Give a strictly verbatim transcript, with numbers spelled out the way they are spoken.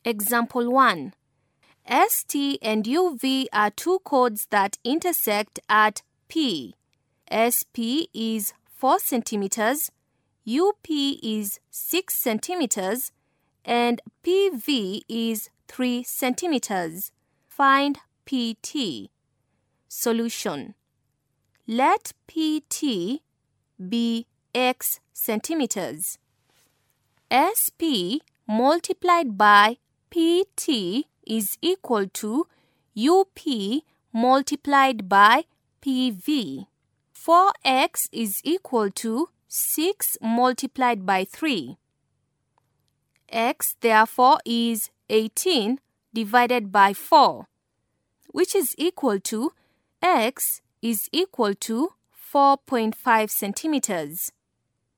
Example one. S T and U V are two chords that intersect at P. S P is four centimeters, U P is six centimeters, and P V is three centimeters. Find P T. Solution. Let P T be x centimeters. S P multiplied by P T is equal to U P multiplied by P V. four x is equal to six multiplied by three. X therefore is eighteen divided by four, which is equal to x is equal to four point five centimeters.